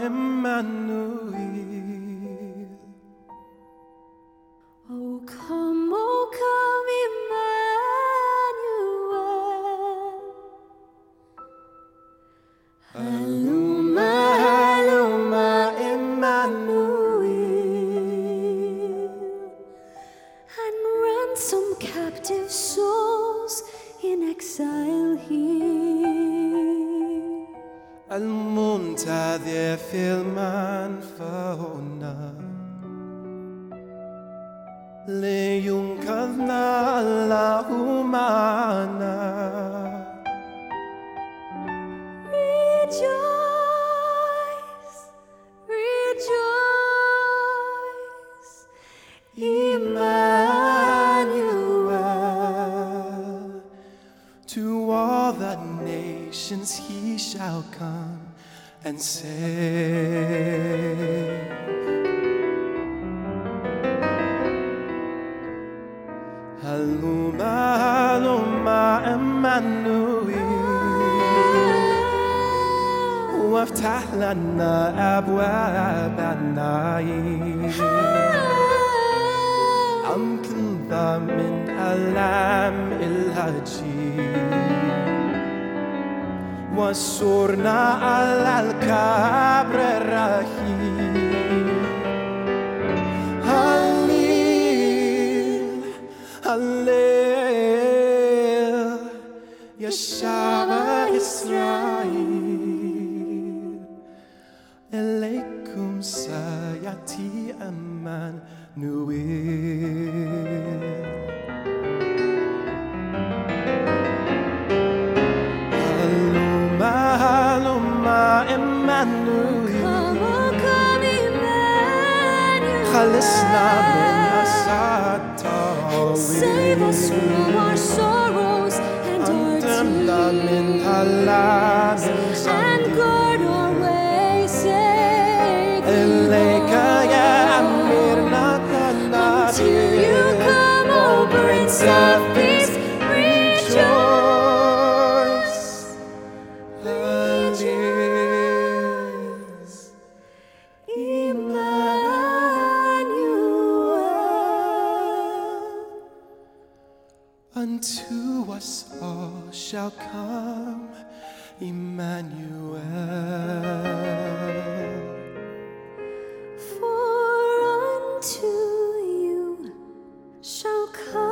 Emmanuel. Oh come, Emmanuel. Haluma, haluma, Emmanuel. And ransom captive souls in exile here. المنتظر في المنفعنا لينقذنا الله معنا. Rejoice, rejoice, Emmanuel. To all the nations he shall come and save. Haluma, haluma, Emmanuel. وافتح لنا أبواب النعيم. أنقذنا من ألام الهجير وانصرنا على الكبر الرهيب. هليل هليل يا شعب إسرائيل، إليكم سيأتي أمانويل. هلما هلما إمانويل. come, Emmanuel. خلصنا من أسى Save us from our sorrows and our أنتمنا من هلام and guard our way safely. إليك يا أميرنا Till you come, O Prince of Peace, rejoice. Rejoice. Emmanuel. Unto us all shall come Emmanuel. For unto you shall come